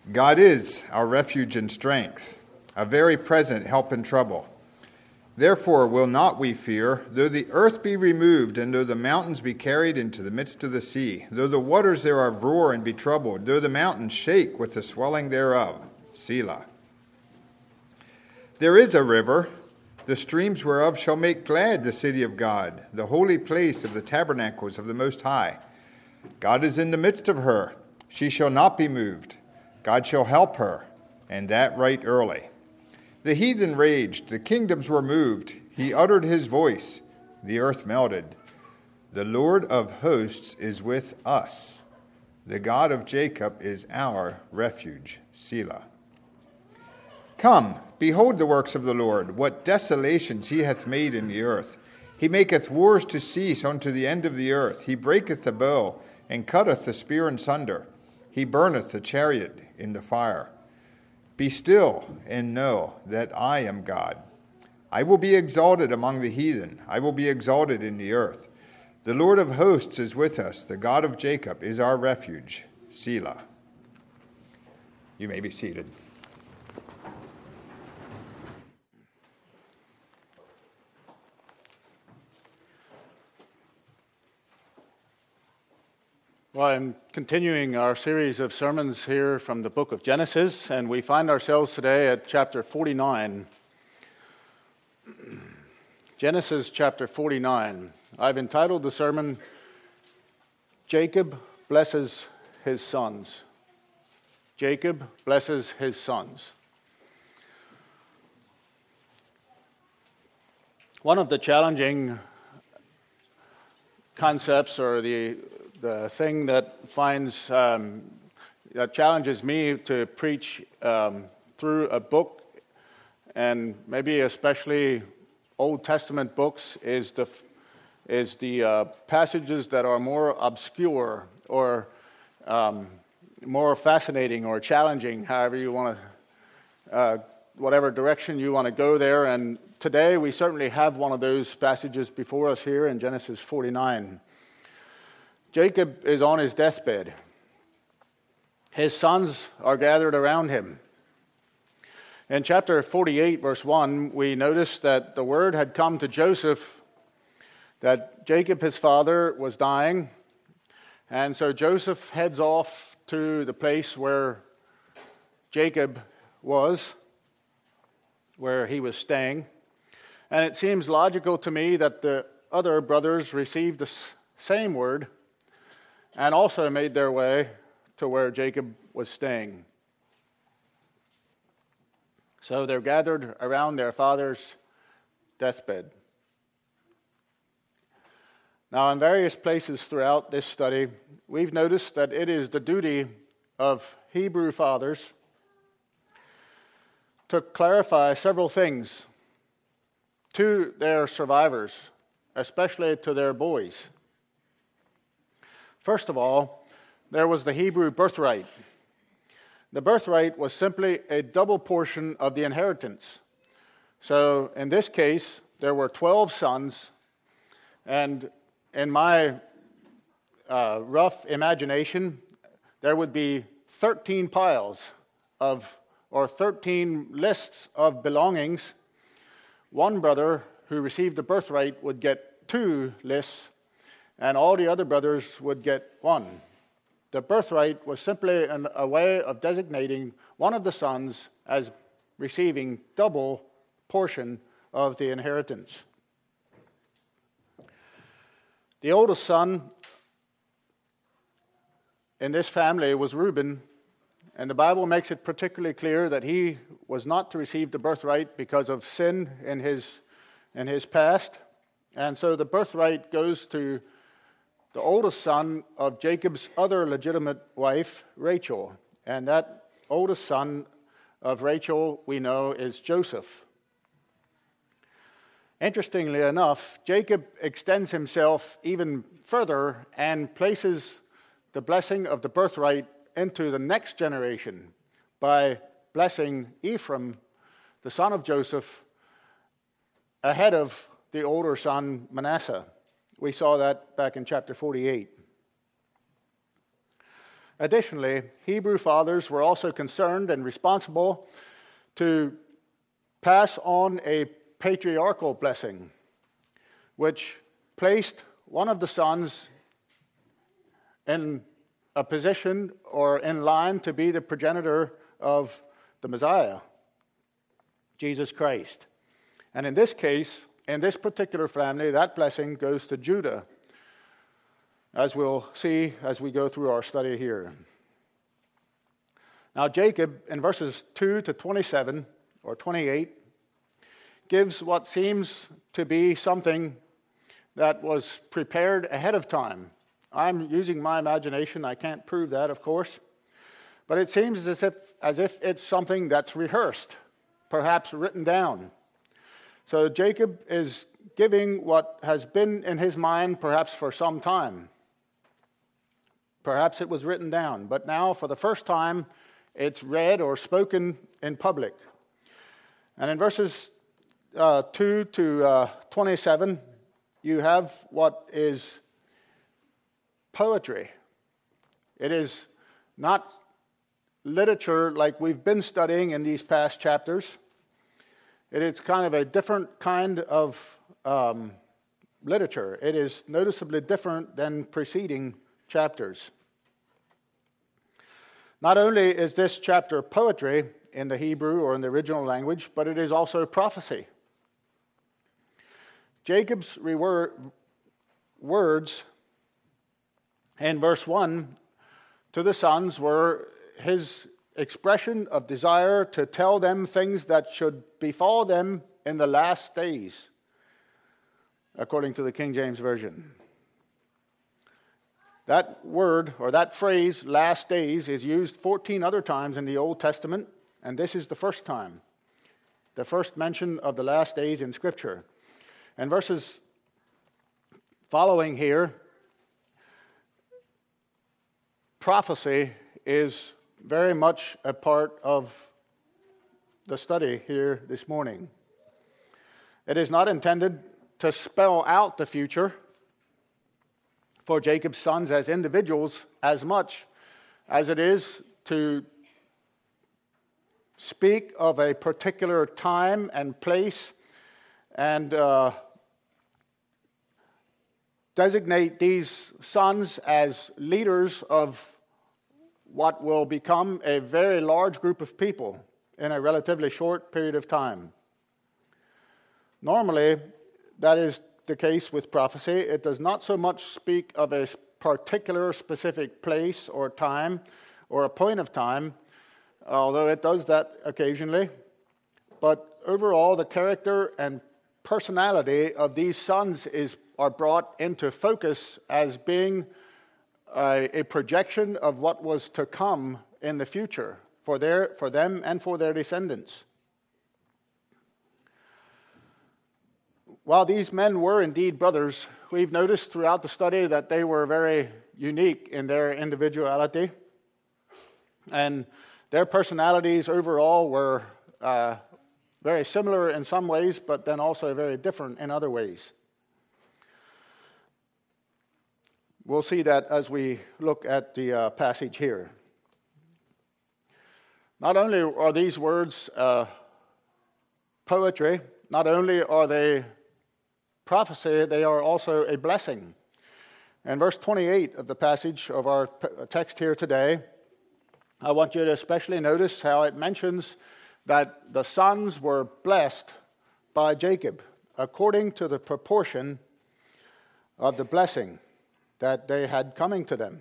God is our refuge and strength, a very present help in trouble. Therefore will not we fear, though the earth be removed, and though the mountains be carried into the midst of the sea, though the waters thereof roar and be troubled, though the mountains shake with the swelling thereof. Selah. There is a river, the streams whereof shall make glad the city of God, the holy place of the tabernacles of the Most High. God is in the midst of her, she shall not be moved. God shall help her, and that right early. The heathen raged, the kingdoms were moved. He uttered his voice, the earth melted. The Lord of hosts is with us. The God of Jacob is our refuge. Selah. Come, behold the works of the Lord, what desolations he hath made in the earth. He maketh wars to cease unto the end of the earth. He breaketh the bow, and cutteth the spear in sunder. He burneth the chariot in the fire. Be still and know that I am God. I will be exalted among the heathen. I will be exalted in the earth. The Lord of hosts is with us. The God of Jacob is our refuge. Selah. You may be seated. Well, I'm continuing our series of sermons here from the book of Genesis, and we find ourselves today at chapter 49. Genesis chapter 49. I've entitled the sermon, Jacob Blesses His Sons. Jacob blesses his sons. One of the challenging concepts, or the thing that that challenges me to preach through a book, and maybe especially Old Testament books, is the passages that are more obscure or more fascinating or challenging, however you want to, whatever direction you want to go there. And today we certainly have one of those passages before us here in Genesis 49. Jacob is on his deathbed. His sons are gathered around him. In chapter 48, verse 1, we notice that the word had come to Joseph that Jacob, his father, was dying. And so Joseph heads off to the place where Jacob was, where he was staying. And it seems logical to me that the other brothers received the same word and also made their way to where Jacob was staying. So they're gathered around their father's deathbed. Now, in various places throughout this study, we've noticed that it is the duty of Hebrew fathers to clarify several things to their survivors, especially to their boys. First of all, there was the Hebrew birthright. The birthright was simply a double portion of the inheritance. So in this case, there were 12 sons, and in my rough imagination, there would be 13 piles or 13 lists of belongings. One brother who received the birthright would get 2 lists, and all the other brothers would get 1. The birthright was simply a way of designating one of the sons as receiving double portion of the inheritance. The oldest son in this family was Reuben, and the Bible makes it particularly clear that he was not to receive the birthright because of sin in his past. And so the birthright goes to the oldest son of Jacob's other legitimate wife, Rachel. And that oldest son of Rachel, we know, is Joseph. Interestingly enough, Jacob extends himself even further and places the blessing of the birthright into the next generation by blessing Ephraim, the son of Joseph, ahead of the older son Manasseh. We saw that back in chapter 48. Additionally, Hebrew fathers were also concerned and responsible to pass on a patriarchal blessing, which placed one of the sons in a position or in line to be the progenitor of the Messiah, Jesus Christ. And in this case, in this particular family, that blessing goes to Judah, as we'll see as we go through our study here. Now, Jacob, in verses 2 to 27 or 28, gives what seems to be something that was prepared ahead of time. I'm using my imagination. I can't prove that, of course. But it seems as if it's something that's rehearsed, perhaps written down. So Jacob is giving what has been in his mind perhaps for some time. Perhaps it was written down, but now for the first time it's read or spoken in public. And in verses 2 to 27, you have what is poetry. It is not literature like we've been studying in these past chapters. It is kind of a different kind of literature. It is noticeably different than preceding chapters. Not only is this chapter poetry in the Hebrew or in the original language, but it is also prophecy. Jacob's words in verse 1 to the sons were his expression of desire to tell them things that should befall them in the last days, according to the King James Version. That word, or that phrase, last days, is used 14 other times in the Old Testament, and this is the first time, the first mention of the last days in Scripture. And verses following here, prophecy is very much a part of the study here this morning. It is not intended to spell out the future for Jacob's sons as individuals as much as it is to speak of a particular time and place and designate these sons as leaders of what will become a very large group of people in a relatively short period of time. Normally, that is the case with prophecy. It does not so much speak of a particular specific place or time or a point of time, although it does that occasionally. But overall, the character and personality of these sons are brought into focus as being a projection of what was to come in the future for them and for their descendants. While these men were indeed brothers, we've noticed throughout the study that they were very unique in their individuality, and their personalities overall were very similar in some ways, but then also very different in other ways. We'll see that as we look at the passage here. Not only are these words poetry, not only are they prophecy, they are also a blessing. In verse 28 of the passage of our text here today, I want you to especially notice how it mentions that the sons were blessed by Jacob according to the proportion of the blessing that they had coming to them.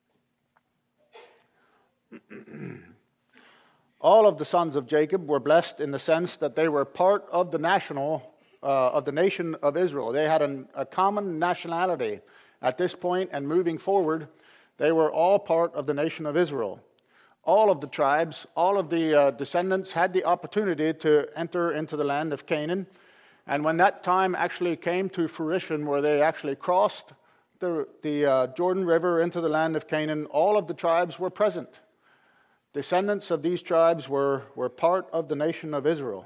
All of the sons of Jacob were blessed in the sense that they were part of the nation of Israel. They had a common nationality at this point, and moving forward, they were all part of the nation of Israel. All of the tribes, all of the descendants had the opportunity to enter into the land of Canaan, and when that time actually came to fruition, where they actually crossed the Jordan River into the land of Canaan, all of the tribes were present. Descendants of these tribes were part of the nation of Israel.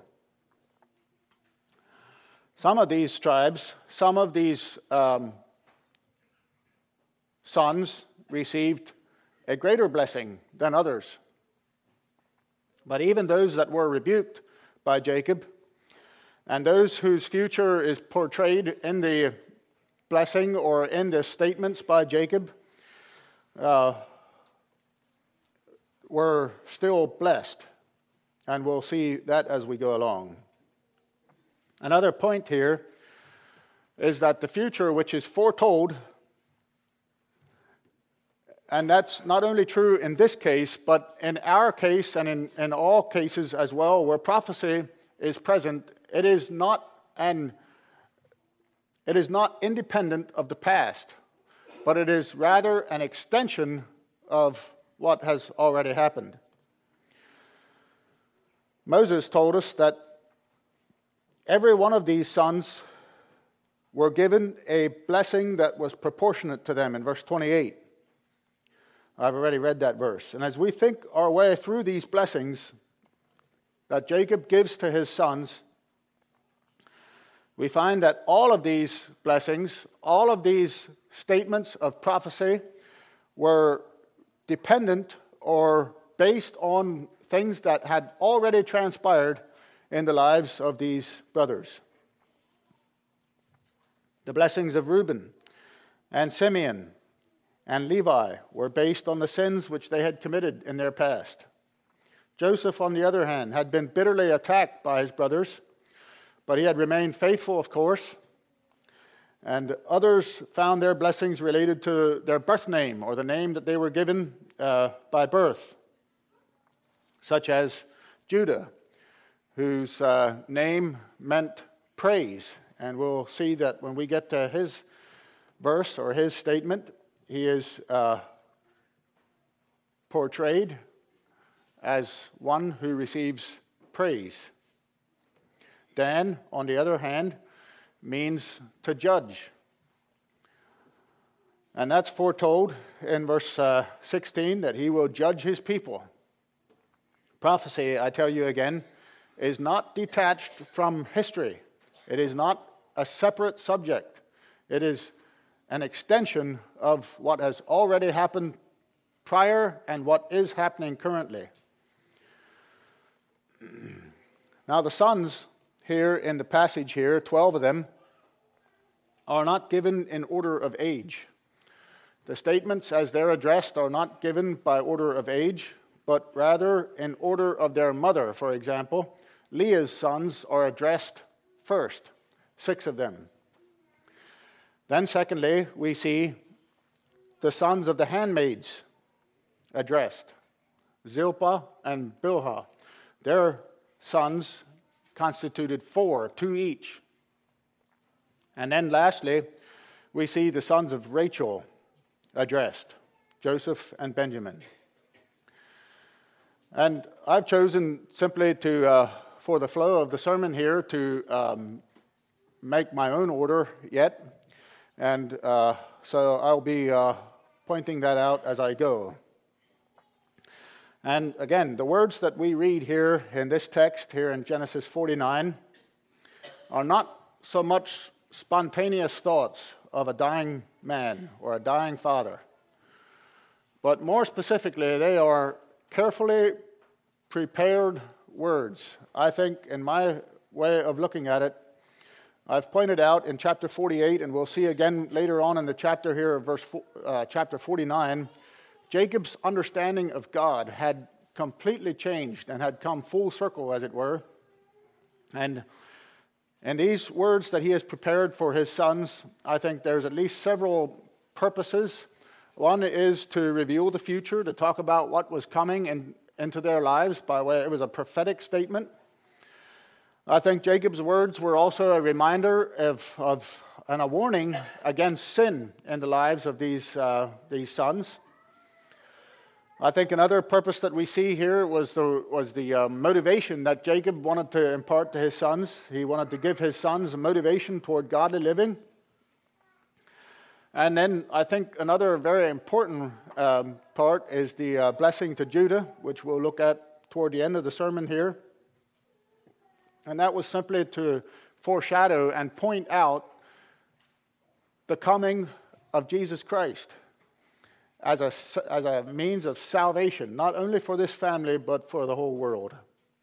Some of these tribes, some of these sons received a greater blessing than others. But even those that were rebuked by Jacob, and those whose future is portrayed in the blessing or in the statements by Jacob, were still blessed. And we'll see that as we go along. Another point here is that the future which is foretold, and that's not only true in this case, but in our case and in all cases as well, where prophecy is present, it is not independent of the past, but it is rather an extension of what has already happened. Moses told us that every one of these sons were given a blessing that was proportionate to them in verse 28. I've already read that verse. And as we think our way through these blessings that Jacob gives to his sons, we find that all of these blessings, all of these statements of prophecy were dependent or based on things that had already transpired in the lives of these brothers. The blessings of Reuben and Simeon and Levi were based on the sins which they had committed in their past. Joseph, on the other hand, had been bitterly attacked by his brothers, but he had remained faithful, of course. And others found their blessings related to their birth name or the name that they were given by birth, such as Judah, whose name meant praise. And we'll see that when we get to his verse or his statement, he is portrayed as one who receives praise. Dan, on the other hand, means to judge. And that's foretold in verse 16, that he will judge his people. Prophecy, I tell you again, is not detached from history. It is not a separate subject. It is an extension of what has already happened prior and what is happening currently. Now the sons here in the passage here, 12 of them, are not given in order of age. The statements as they're addressed are not given by order of age, but rather in order of their mother. For example, Leah's sons are addressed first, 6 of them. Then secondly, we see the sons of the handmaids addressed, Zilpah and Bilhah. Their sons constituted 4, 2 each. And then lastly, we see the sons of Rachel addressed, Joseph and Benjamin. And I've chosen simply to, for the flow of the sermon here, to make my own order yet. And so I'll be pointing that out as I go. And again, the words that we read here in this text, here in Genesis 49, are not so much spontaneous thoughts of a dying man or a dying father, but more specifically, they are carefully prepared words. I think, in my way of looking at it, I've pointed out in chapter 48, and we'll see again later on in the chapter here of chapter 49, Jacob's understanding of God had completely changed and had come full circle, as it were. And these words that he has prepared for his sons, I think there's at least several purposes. One is to reveal the future, to talk about what was coming into their lives by way, it was a prophetic statement. I think Jacob's words were also a reminder of and a warning against sin in the lives of these sons. I think another purpose that we see here was the motivation that Jacob wanted to impart to his sons. He wanted to give his sons a motivation toward godly living. And then I think another very important part is the blessing to Judah, which we'll look at toward the end of the sermon here. And that was simply to foreshadow and point out the coming of Jesus Christ as a means of salvation, not only for this family, but for the whole world.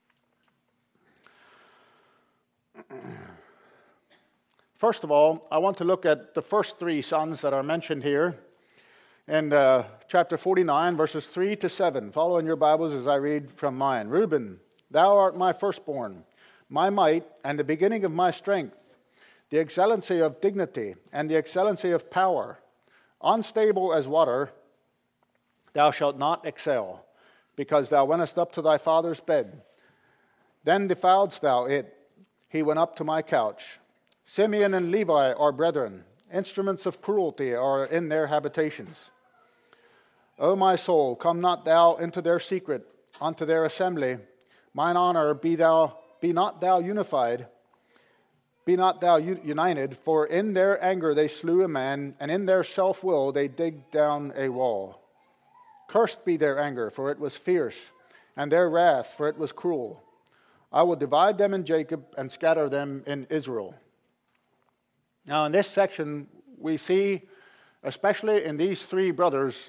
First of all, I want to look at the first three sons that are mentioned here in chapter 49, verses 3 to 7. Follow in your Bibles as I read from mine. Reuben, thou art my firstborn, my might, and the beginning of my strength, the excellency of dignity, and the excellency of power. Unstable as water, thou shalt not excel, because thou wentest up to thy father's bed. Then defiledst thou it. He went up to my couch. Simeon and Levi are brethren. Instruments of cruelty are in their habitations. O my soul, come not thou into their secret, unto their assembly. Mine honor, be not thou unified, be not thou united, for in their anger they slew a man, and in their self-will they digged down a wall. Cursed be their anger, for it was fierce, and their wrath, for it was cruel. I will divide them in Jacob and scatter them in Israel. Now, in this section, we see, especially in these three brothers,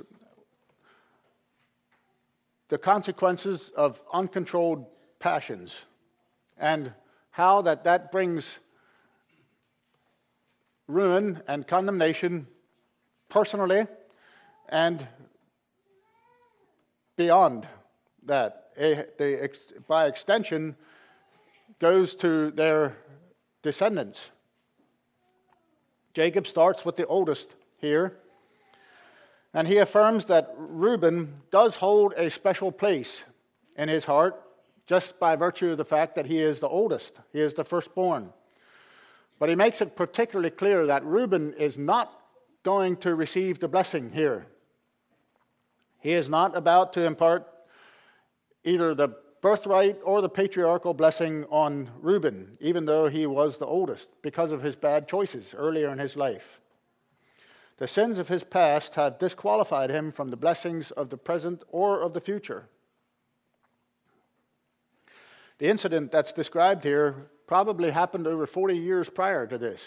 the consequences of uncontrolled passions and how that brings ruin and condemnation personally and beyond that. By extension, goes to their descendants. Jacob starts with the oldest here, and he affirms that Reuben does hold a special place in his heart just by virtue of the fact that he is the oldest. He is the firstborn. But he makes it particularly clear that Reuben is not going to receive the blessing here. He is not about to impart either the birthright or the patriarchal blessing on Reuben, even though he was the oldest, because of his bad choices earlier in his life. The sins of his past have disqualified him from the blessings of the present or of the future. The incident that's described here probably happened over 40 years prior to this.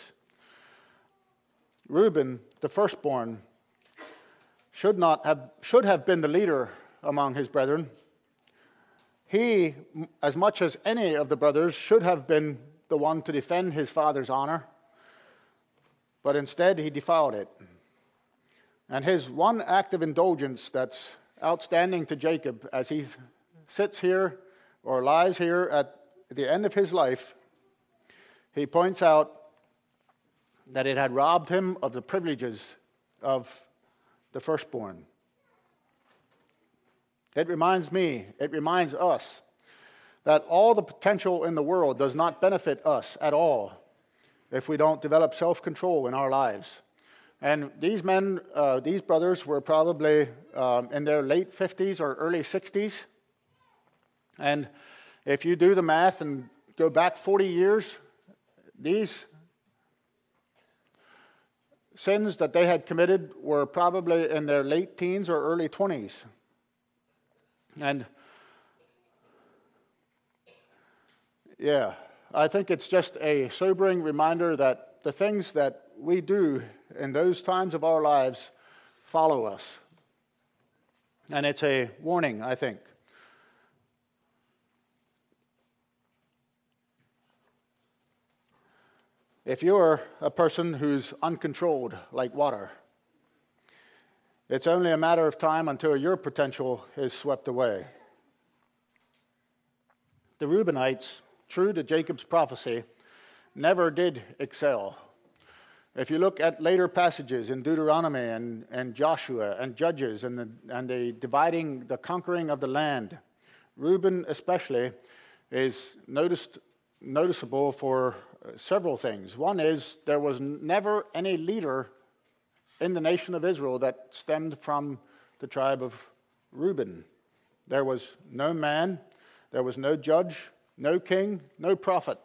Reuben, the firstborn, should have been the leader among his brethren. He, as much as any of the brothers, should have been the one to defend his father's honor, but instead he defiled it. And his one act of indulgence that's outstanding to Jacob as he sits here or lies here at the end of his life, he points out that it had robbed him of the privileges of the firstborn. It reminds us, that all the potential in the world does not benefit us at all if we don't develop self-control in our lives. And these brothers were probably in their late 50s or early 60s. And if you do the math and go back 40 years, these sins that they had committed were probably in their late teens or early 20s. And yeah, I think it's just a sobering reminder that the things that we do in those times of our lives follow us. And it's a warning, I think. If you're a person who's uncontrolled like water, it's only a matter of time until your potential is swept away. The Reubenites, true to Jacob's prophecy, never did excel. If you look at later passages in Deuteronomy and Joshua and Judges and the conquering of the land, Reuben especially is noticeable for several things. One is there was never any leader in the nation of Israel that stemmed from the tribe of Reuben. There was no man, there was no judge, no king, no prophet.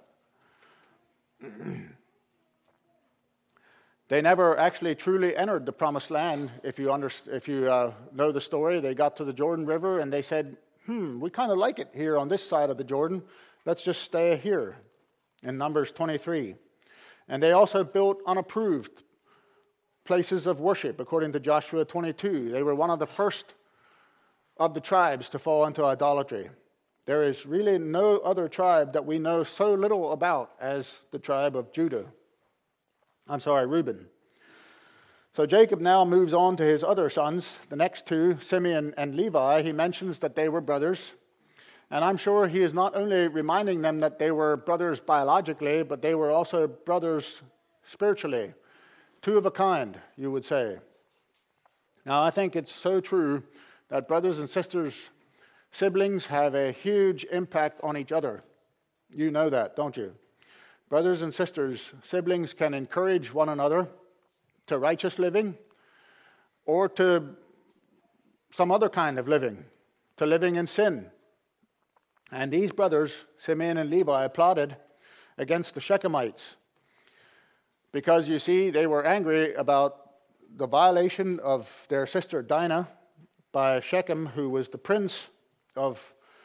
They never actually truly entered the promised land. If you know the story, they got to the Jordan River and they said, we kind of like it here on this side of the Jordan. Let's just stay here, in Numbers 23. And they also built unapproved places of worship, according to Joshua 22. They were one of the first of the tribes to fall into idolatry. There is really no other tribe that we know so little about as the tribe of Reuben. So Jacob now moves on to his other sons, the next two, Simeon and Levi. He mentions that they were brothers. And I'm sure he is not only reminding them that they were brothers biologically, but they were also brothers spiritually. Two of a kind, you would say. Now, I think it's so true that brothers and sisters, siblings, have a huge impact on each other. You know that, don't you? Brothers and sisters, siblings can encourage one another to righteous living or to some other kind of living, to living in sin. And these brothers, Simeon and Levi, plotted against the Shechemites because, you see, they were angry about the violation of their sister Dinah by Shechem, who was the prince of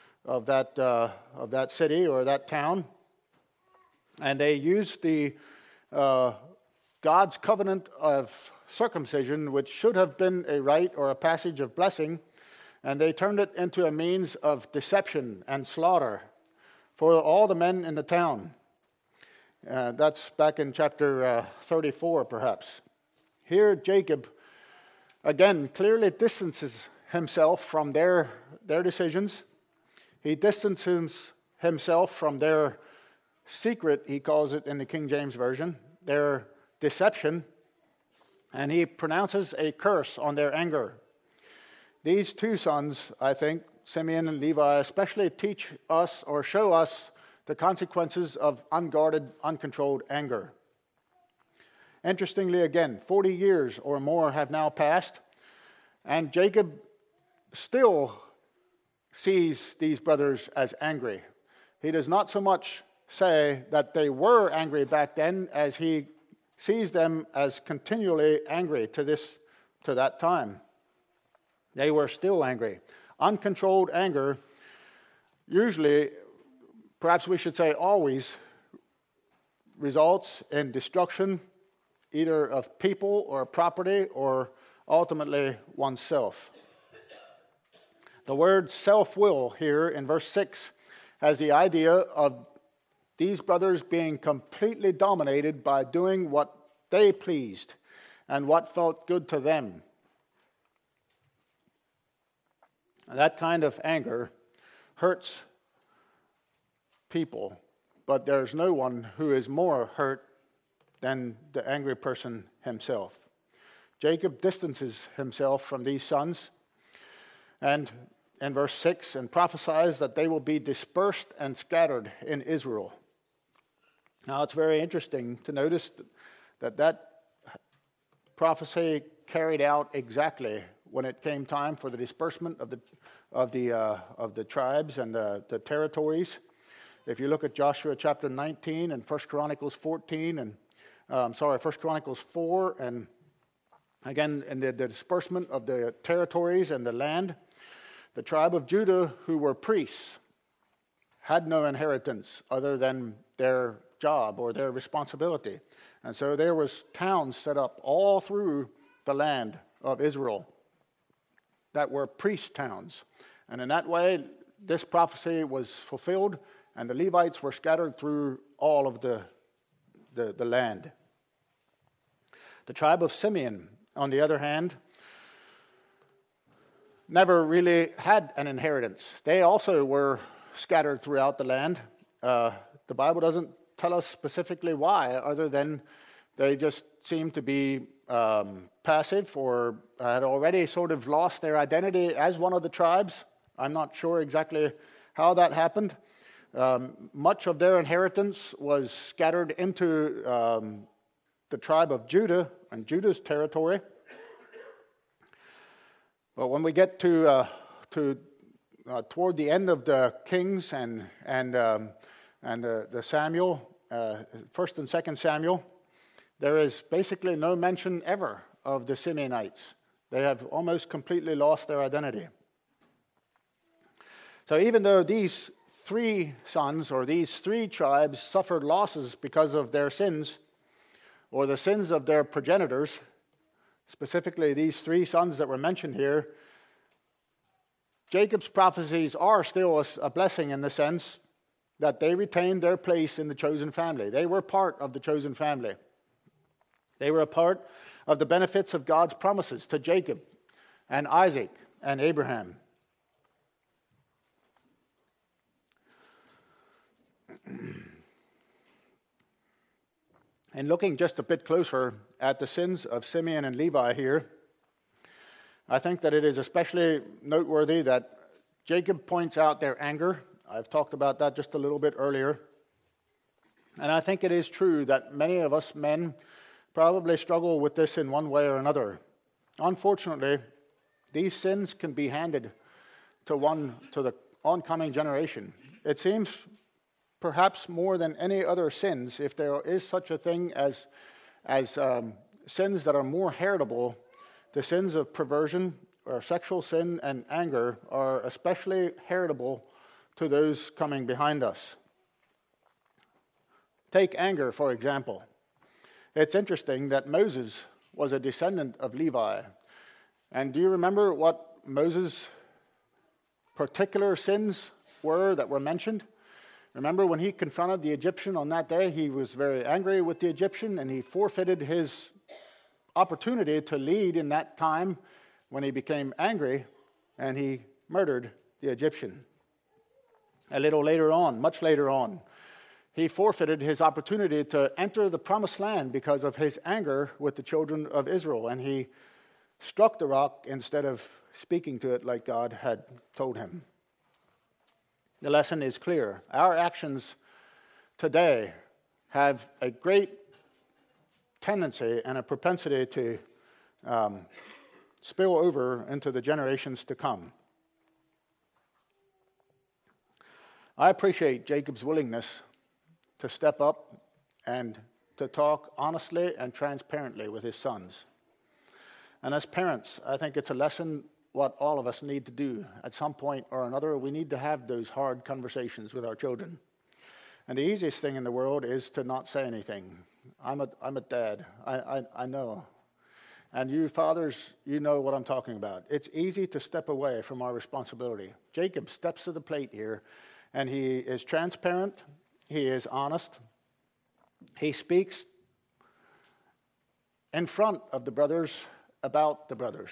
that city or that town. And they used the God's covenant of circumcision, which should have been a rite or a passage of blessing, and they turned it into a means of deception and slaughter for all the men in the town. That's back in chapter 34, perhaps. Here, Jacob, again, clearly distances himself from their decisions. He distances himself from their secret, he calls it in the King James Version, their deception, and he pronounces a curse on their anger. These two sons, I think, Simeon and Levi, especially teach us or show us the consequences of unguarded, uncontrolled anger. Interestingly, again, 40 years or more have now passed, and Jacob still sees these brothers as angry. He does not so much say that they were angry back then as he sees them as continually angry to that time. They were still angry. Uncontrolled anger usually, perhaps we should say always, results in destruction either of people or property or ultimately oneself. The word self-will here in verse 6 has the idea of these brothers being completely dominated by doing what they pleased and what felt good to them. That kind of anger hurts people, but there's no one who is more hurt than the angry person himself. Jacob distances himself from these sons, and in verse 6, and prophesies that they will be dispersed and scattered in Israel. Now, it's very interesting to notice that prophecy carried out exactly when it came time for the disbursement of the tribes and the territories. If you look at Joshua chapter 19 and 1 Chronicles 14 and 1 Chronicles 4, and again in the disbursement of the territories and the land, the tribe of Judah, who were priests, had no inheritance other than their job or their responsibility. And so there was towns set up all through the land of Israel that were priest towns. And in that way, this prophecy was fulfilled, and the Levites were scattered through all of the land. The tribe of Simeon, on the other hand, never really had an inheritance. They also were scattered throughout the land. The Bible doesn't tell us specifically why, other than they just seemed to be passive or had already sort of lost their identity as one of the tribes. I'm not sure exactly how that happened. Much of their inheritance was scattered into the tribe of Judah and Judah's territory. But when we get to toward the end of the Kings and the Samuel, 1st and 2nd Samuel, there is basically no mention ever of the Simeonites. They have almost completely lost their identity. So even though these three sons or these three tribes suffered losses because of their sins or the sins of their progenitors, specifically these three sons that were mentioned here, Jacob's prophecies are still a blessing in the sense that they retained their place in the chosen family. They were part of the chosen family. They were a part of the benefits of God's promises to Jacob and Isaac and Abraham. And looking just a bit closer at the sins of Simeon and Levi here, I think that it is especially noteworthy that Jacob points out their anger. I've talked about that just a little bit earlier. And I think it is true that many of us men probably struggle with this in one way or another. Unfortunately, these sins can be handed to the oncoming generation. It seems perhaps more than any other sins, if there is such a thing as sins that are more heritable, the sins of perversion or sexual sin and anger are especially heritable to those coming behind us. Take anger, for example. It's interesting that Moses was a descendant of Levi. And do you remember what Moses' particular sins were that were mentioned? Remember when he confronted the Egyptian on that day, he was very angry with the Egyptian and he forfeited his opportunity to lead in that time when he became angry and he murdered the Egyptian. A little later on, much later on, he forfeited his opportunity to enter the promised land because of his anger with the children of Israel, and he struck the rock instead of speaking to it like God had told him. The lesson is clear. Our actions today have a great tendency and a propensity to spill over into the generations to come. I appreciate Jacob's willingness to step up and to talk honestly and transparently with his sons. And as parents, I think it's a lesson what all of us need to do at some point or another. We need to have those hard conversations with our children. And the easiest thing in the world is to not say anything. I'm a dad. I know. And you fathers, you know what I'm talking about. It's easy to step away from our responsibility. Jacob steps to the plate here, and he is transparent. He is honest. He speaks in front of the brothers about the brothers.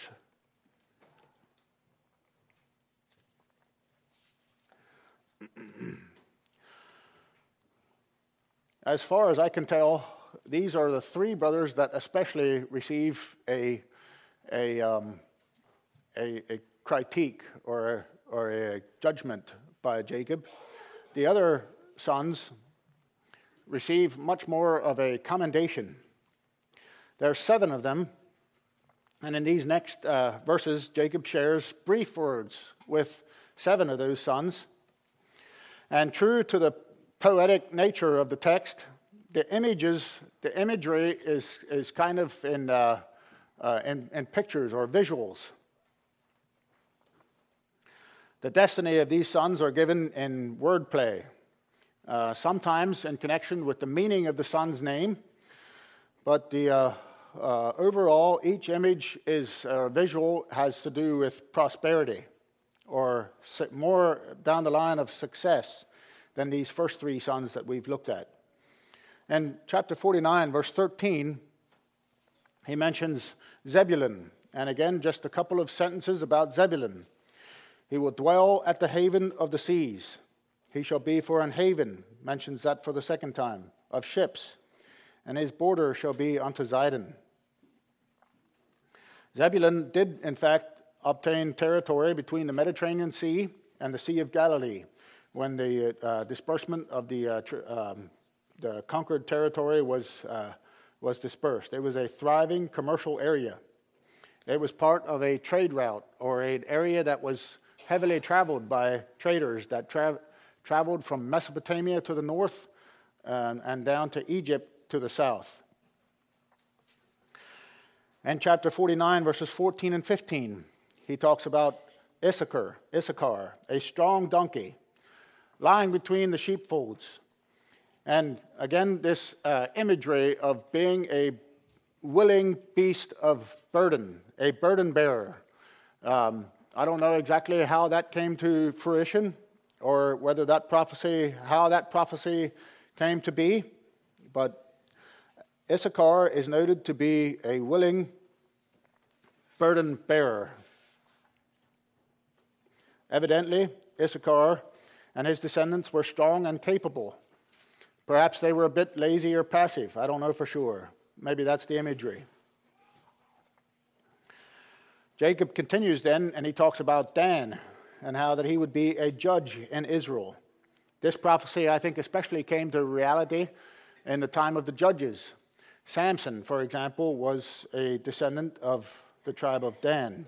As far as I can tell, these are the three brothers that especially receive a critique or a judgment by Jacob. The other sons receive much more of a commendation. There are 7 of them, and in these next verses, Jacob shares brief words with 7 of those sons. And true to the poetic nature of the text, the imagery is kind of in pictures or visuals. The destiny of these sons are given in wordplay, sometimes in connection with the meaning of the son's name, but the overall, each image is visual, has to do with prosperity, or more down the line of success than these first 3 sons that we've looked at. In chapter 49, verse 13, he mentions Zebulun. And again, just a couple of sentences about Zebulun. He will dwell at the haven of the seas. He shall be for an haven, mentions that for the second time, of ships. And his border shall be unto Zidon. Zebulun did, in fact, obtain territory between the Mediterranean Sea and the Sea of Galilee when the disbursement of the conquered territory was dispersed. It was a thriving commercial area. It was part of a trade route or an area that was heavily traveled by traders that traveled from Mesopotamia to the north and down to Egypt to the south. In chapter 49, verses 14 and 15, he talks about Issachar, a strong donkey, lying between the sheepfolds. And again, this imagery of being a willing beast of burden, a burden bearer. I don't know exactly how that came to fruition or whether how that prophecy came to be, but Issachar is noted to be a willing burden bearer. Evidently, Issachar and his descendants were strong and capable. Perhaps they were a bit lazy or passive. I don't know for sure. Maybe that's the imagery. Jacob continues then, and he talks about Dan and how that he would be a judge in Israel. This prophecy, I think, especially came to reality in the time of the judges. Samson, for example, was a descendant of the tribe of Dan.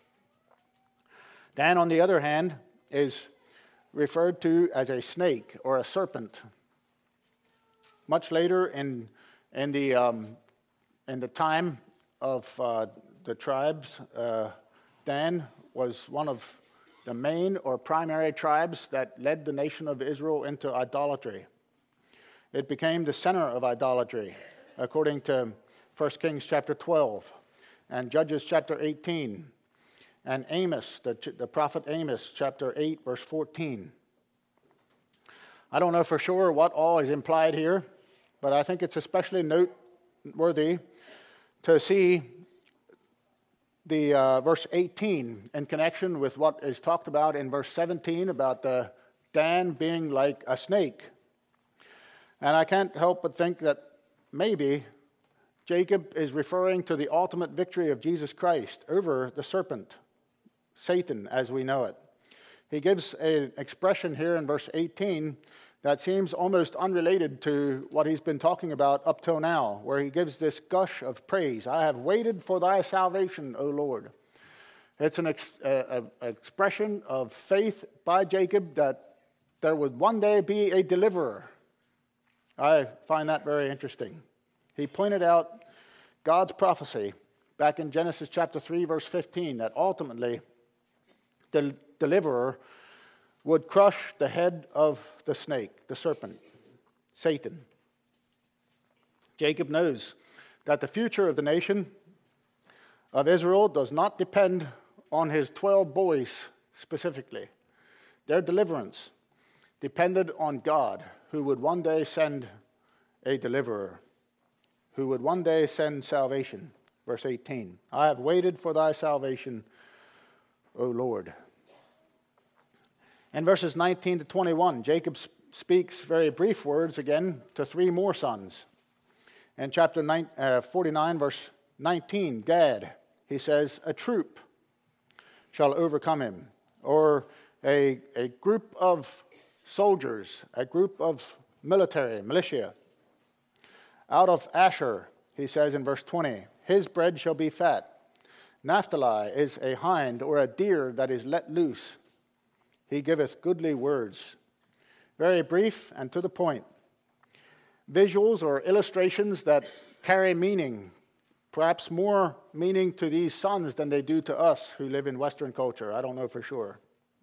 Dan, on the other hand, is referred to as a snake or a serpent. Much later in the time of the tribes, Dan was one of the main or primary tribes that led the nation of Israel into idolatry. It became the center of idolatry, according to 1 Kings chapter 12 and Judges chapter 18, and Amos, the prophet Amos, chapter 8, verse 14. I don't know for sure what all is implied here, but I think it's especially noteworthy to see the verse 18 in connection with what is talked about in verse 17 about the Dan being like a snake. And I can't help but think that maybe Jacob is referring to the ultimate victory of Jesus Christ over the serpent, Satan, as we know it. He gives an expression here in verse 18 that seems almost unrelated to what he's been talking about up till now, where he gives this gush of praise. I have waited for thy salvation, O Lord. It's an expression of faith by Jacob that there would one day be a deliverer. I find that very interesting. He pointed out God's prophecy back in Genesis chapter 3, verse 15, that ultimately the deliverer would crush the head of the snake, the serpent, Satan. Jacob knows that the future of the nation of Israel does not depend on his 12 boys specifically. Their deliverance depended on God, who would one day send a deliverer, who would one day send salvation. Verse 18, I have waited for thy salvation, O Lord. In verses 19 to 21, Jacob speaks very brief words again to three more sons. In chapter 49, verse 19, Gad, he says, a troop shall overcome him, or a group of soldiers, a group of militia. Out of Asher, he says in verse 20, his bread shall be fat. Naphtali is a hind or a deer that is let loose. He giveth goodly words. Very brief and to the point. Visuals or illustrations that carry meaning, perhaps more meaning to these sons than they do to us who live in Western culture. I don't know for sure.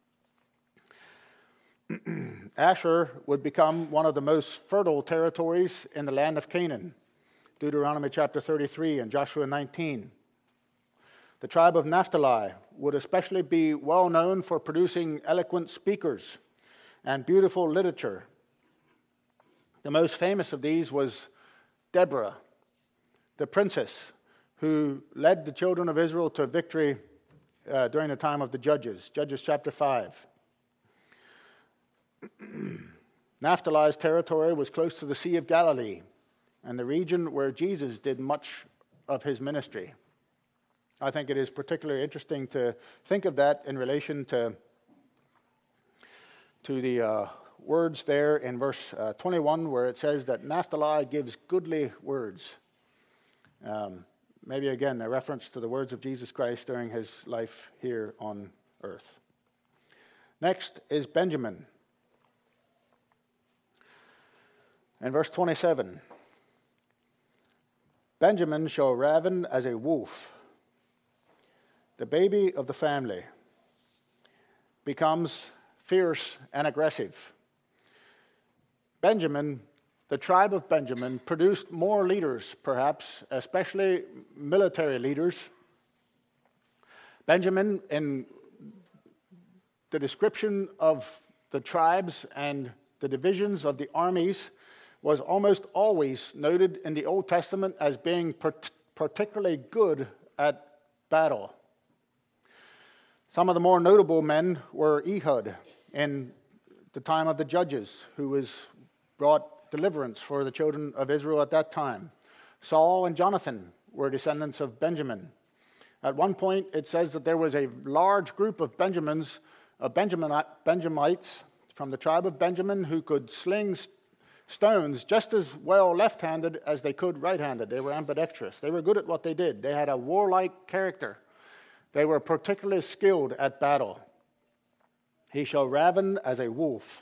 Asher would become one of the most fertile territories in the land of Canaan. Deuteronomy chapter 33 and Joshua 19. The tribe of Naphtali would especially be well known for producing eloquent speakers and beautiful literature. The most famous of these was Deborah, the princess who led the children of Israel to victory during the time of the Judges, Judges chapter 5. Naphtali's territory was close to the Sea of Galilee and the region where Jesus did much of his ministry. I think it is particularly interesting to think of that in relation to the words there in verse 21 where it says that Naphtali gives goodly words. Maybe again a reference to the words of Jesus Christ during his life here on earth. Next is Benjamin. In verse 27, Benjamin shall raven as a wolf. The baby of the family becomes fierce and aggressive. Benjamin the tribe of Benjamin produced more leaders, perhaps, especially military leaders. Benjamin, in the description of the tribes and the divisions of the armies, was almost always noted in the Old Testament as being particularly good at battle. Some of the more notable men were Ehud in the time of the Judges, who brought deliverance for the children of Israel at that time. Saul and Jonathan were descendants of Benjamin. At one point, it says that there was a large group of Benjamites from the tribe of Benjamin who could sling stones just as well left-handed as they could right-handed. They were ambidextrous. They were good at what they did. They had a warlike character. They were particularly skilled at battle. He shall raven as a wolf.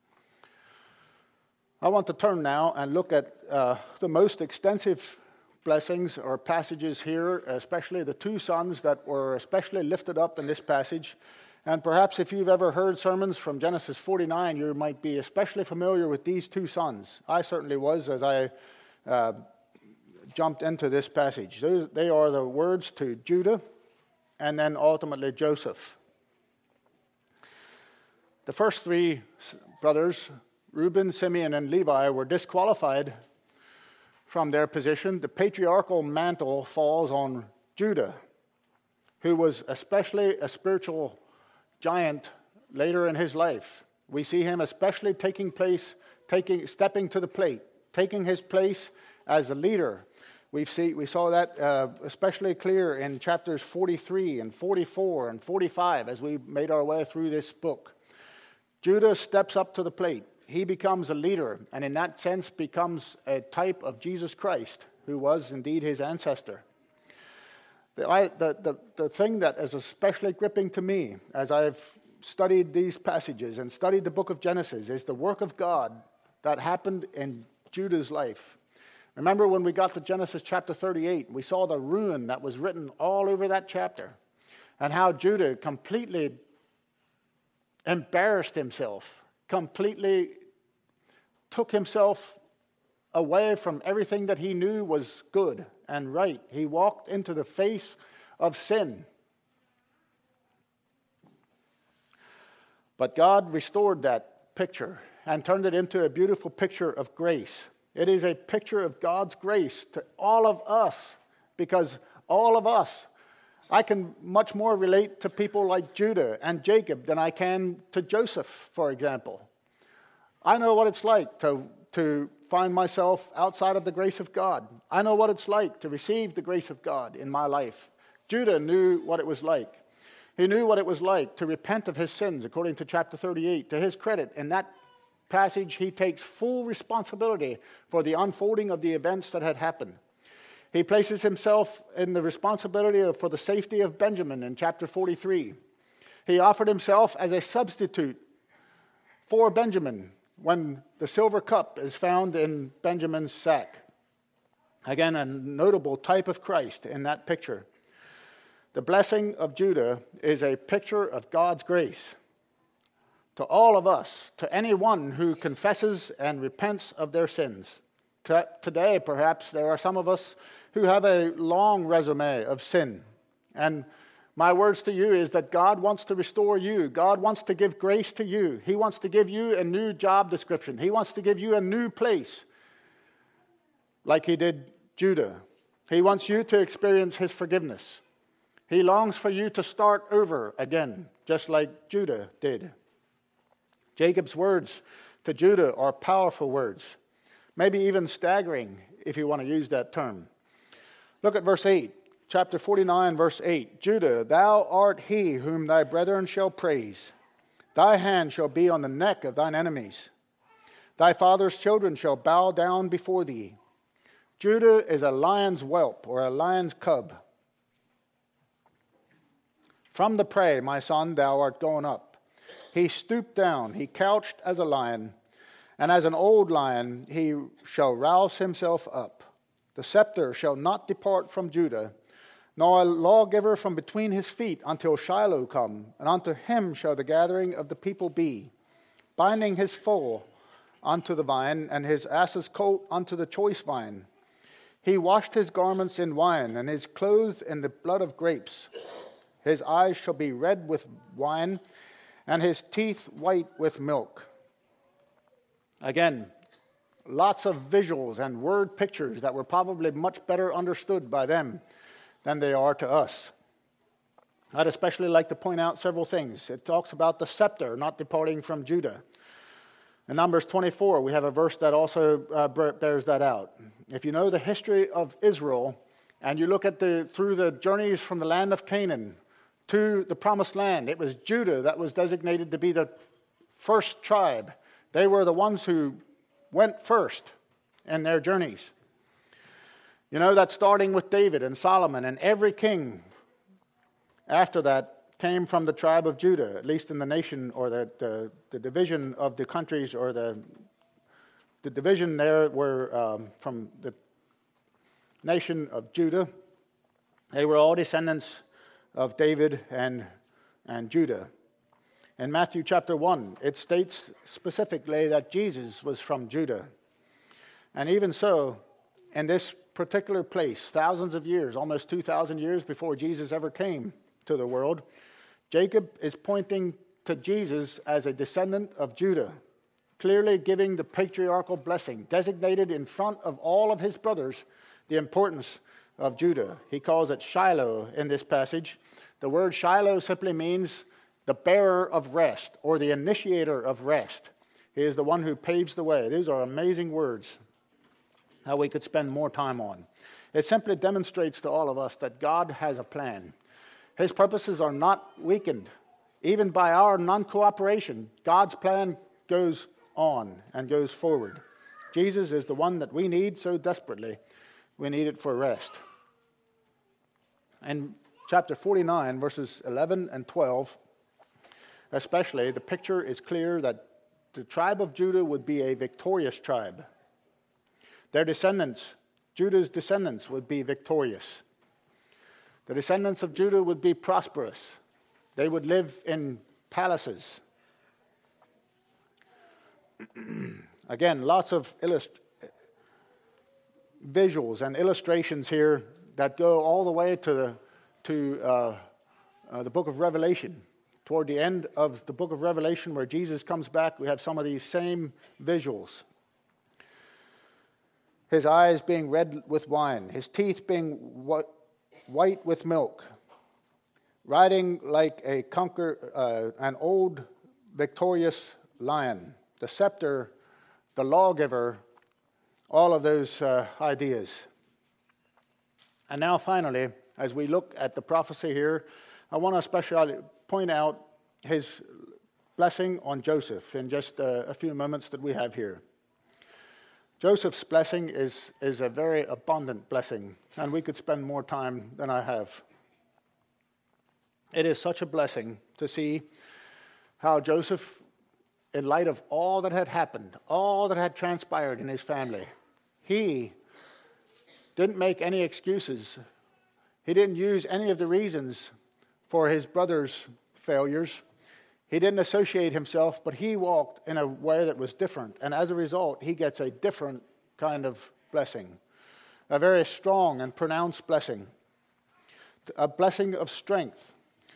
I want to turn now and look at the most extensive blessings or passages here, especially the two sons that were especially lifted up in this passage. And perhaps if you've ever heard sermons from Genesis 49, you might be especially familiar with these two sons. I certainly was as I jumped into this passage. They are the words to Judah and then ultimately Joseph. The first three brothers, Reuben, Simeon, and Levi, were disqualified from their position. The patriarchal mantle falls on Judah, who was especially a spiritual giant later in his life. We see him especially stepping to the plate, taking his place as a leader. We saw that especially clear in chapters 43 and 44 and 45 as we made our way through this book. Judah steps up to the plate. He becomes a leader, and in that sense becomes a type of Jesus Christ, who was indeed his ancestor. The thing that is especially gripping to me as I've studied these passages and studied the book of Genesis is the work of God that happened in Judah's life. Remember when we got to Genesis chapter 38, we saw the ruin that was written all over that chapter, and how Judah completely embarrassed himself, completely took himself away from everything that he knew was good and right. He walked into the face of sin. But God restored that picture and turned it into a beautiful picture of grace. It is a picture of God's grace to all of us, because all of us, I can much more relate to people like Judah and Jacob than I can to Joseph, for example. I know what it's like to find myself outside of the grace of God. I know what it's like to receive the grace of God in my life. Judah knew what it was like. He knew what it was like to repent of his sins, according to chapter 38. To his credit, in that passage, he takes full responsibility for the unfolding of the events that had happened. He places himself in the responsibility for the safety of Benjamin in chapter 43. He offered himself as a substitute for Benjamin when the silver cup is found in Benjamin's sack. Again, a notable type of Christ in that picture. The blessing of Judah is a picture of God's grace to all of us, to anyone who confesses and repents of their sins. Today, perhaps, there are some of us who have a long resume of sin. And my words to you is that God wants to restore you. God wants to give grace to you. He wants to give you a new job description. He wants to give you a new place, like he did Judah. He wants you to experience his forgiveness. He longs for you to start over again, just like Judah did. Jacob's words to Judah are powerful words, maybe even staggering, if you want to use that term. Look at verse 8, chapter 49, verse 8. Judah, thou art he whom thy brethren shall praise. Thy hand shall be on the neck of thine enemies. Thy father's children shall bow down before thee. Judah is a lion's whelp or a lion's cub. From the prey, my son, thou art gone up. He stooped down, he couched as a lion, and as an old lion he shall rouse himself up. The scepter shall not depart from Judah, nor a lawgiver from between his feet until Shiloh come, and unto him shall the gathering of the people be, binding his foal unto the vine, and his ass's colt unto the choice vine. He washed his garments in wine, and his clothes in the blood of grapes. His eyes shall be red with wine, and his teeth white with milk. Again, lots of visuals and word pictures that were probably much better understood by them than they are to us. I'd especially like to point out several things. It talks about the scepter not departing from Judah. In Numbers 24, we have a verse that also bears that out. If you know the history of Israel, and you look at through the journeys from the land of Canaan to the promised land, it was Judah that was designated to be the first tribe. They were the ones who went first in their journeys. You know that starting with David and Solomon, and every king after that came from the tribe of Judah, at least in the nation, or the division of the countries, or the division there were from the nation of Judah. They were all descendants of David and Judah. In Matthew chapter 1, it states specifically that Jesus was from Judah. And even so, in this particular place, thousands of years, almost 2,000 years before Jesus ever came to the world, Jacob is pointing to Jesus as a descendant of Judah, clearly giving the patriarchal blessing, designated in front of all of his brothers the importance of Judah. He calls it Shiloh in this passage. The word Shiloh simply means the bearer of rest, or the initiator of rest. He is the one who paves the way. These are amazing words that we could spend more time on. It simply demonstrates to all of us that God has a plan. His purposes are not weakened. Even by our non-cooperation, God's plan goes on and goes forward. Jesus is the one that we need so desperately. We need it for rest. In chapter 49, verses 11 and 12, especially, the picture is clear that the tribe of Judah would be a victorious tribe. Their descendants, Judah's descendants, would be victorious. The descendants of Judah would be prosperous. They would live in palaces. Again, lots of visuals and illustrations here that go all the way to the book of Revelation. Toward the end of the book of Revelation, where Jesus comes back, we have some of these same visuals. His eyes being red with wine, his teeth being white with milk, riding like an old victorious lion, the scepter, the lawgiver, all of those ideas. And now finally, as we look at the prophecy here, I want to especially point out his blessing on Joseph in just a few moments that we have here. Joseph's blessing is a very abundant blessing, and we could spend more time than I have. It is such a blessing to see how Joseph, in light of all that had happened, all that had transpired in his family, he didn't make any excuses. He didn't use any of the reasons for his brother's failures. He didn't associate himself, but he walked in a way that was different. And as a result, he gets a different kind of blessing, a very strong and pronounced blessing, a blessing of strength,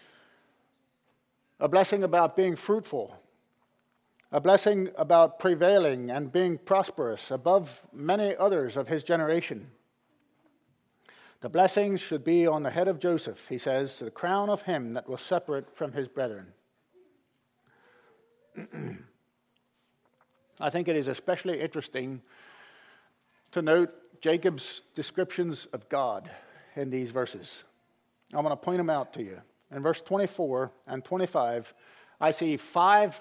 a blessing about being fruitful, a blessing about prevailing and being prosperous above many others of his generation. The blessings should be on the head of Joseph, he says, to the crown of him that was separate from his brethren. I think it is especially interesting to note Jacob's descriptions of God in these verses. I want to point them out to you. In verse 24 and 25, I see five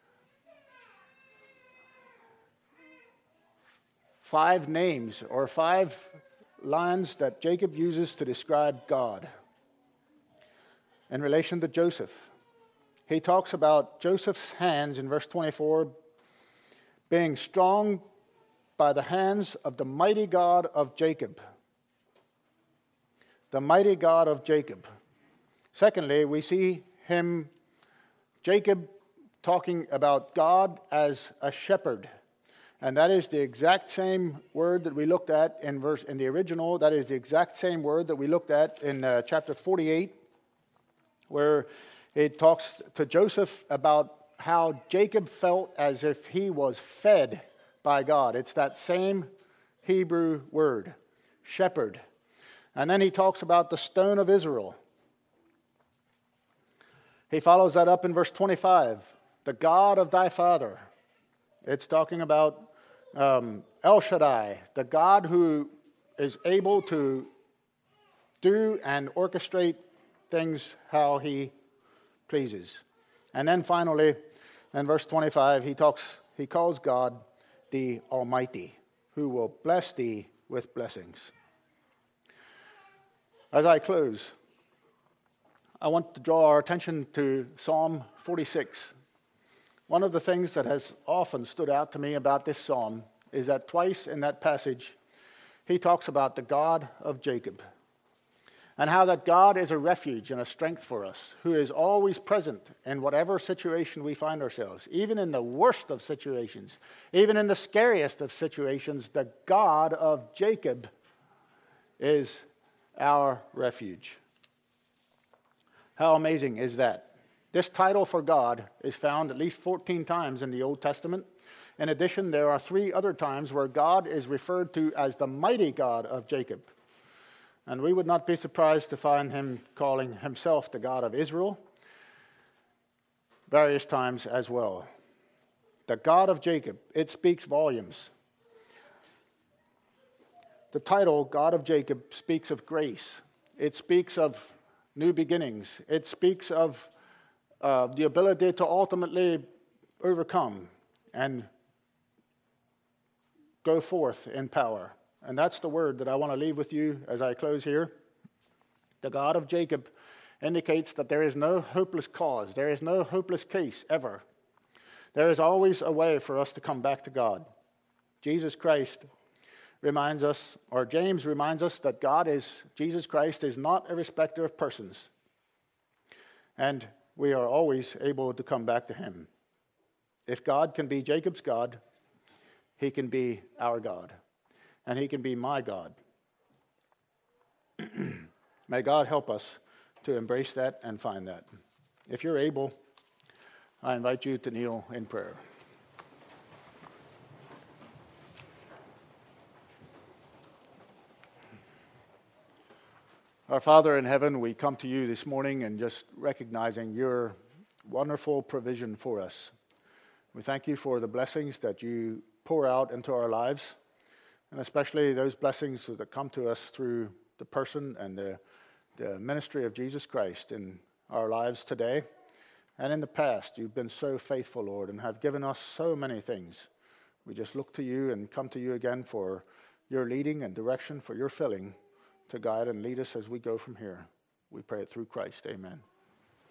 names or 5 lines that Jacob uses to describe God in relation to Joseph. He talks about Joseph's hands in verse 24 being strong by the hands of the mighty God of Jacob. The mighty God of Jacob. Secondly, we see Jacob, talking about God as a shepherd. And that is the exact same word that we looked at in the original. That is the exact same word that we looked at in chapter 48, where it talks to Joseph about how Jacob felt as if he was fed by God. It's that same Hebrew word, shepherd. And then he talks about the stone of Israel. He follows that up in verse 25, the God of thy father. It's talking about El Shaddai, the God who is able to do and orchestrate things how he pleases. And then finally, in verse 25, he calls God the Almighty, who will bless thee with blessings. As I close, I want to draw our attention to Psalm 46. One of the things that has often stood out to me about this psalm is that twice in that passage, he talks about the God of Jacob, and how that God is a refuge and a strength for us, who is always present in whatever situation we find ourselves, even in the worst of situations, even in the scariest of situations. The God of Jacob is our refuge. How amazing is that? This title for God is found at least 14 times in the Old Testament. In addition, there are 3 other times where God is referred to as the mighty God of Jacob. And we would not be surprised to find him calling himself the God of Israel various times as well. The God of Jacob, it speaks volumes. The title, God of Jacob, speaks of grace. It speaks of new beginnings. It speaks of the ability to ultimately overcome and go forth in power. And that's the word that I want to leave with you as I close here. The God of Jacob indicates that there is no hopeless cause. There is no hopeless case ever. There is always a way for us to come back to God. Jesus Christ reminds us, or James reminds us, that Jesus Christ is not a respecter of persons. And we are always able to come back to him. If God can be Jacob's God, he can be our God. And he can be my God. May God help us to embrace that and find that. If you're able, I invite you to kneel in prayer. Our Father in heaven, we come to you this morning and just recognizing your wonderful provision for us. We thank you for the blessings that you pour out into our lives, and especially those blessings that come to us through the person and the ministry of Jesus Christ in our lives today. And in the past, you've been so faithful, Lord, and have given us so many things. We just look to you and come to you again for your leading and direction, for your filling to guide and lead us as we go from here. We pray it through Christ. Amen.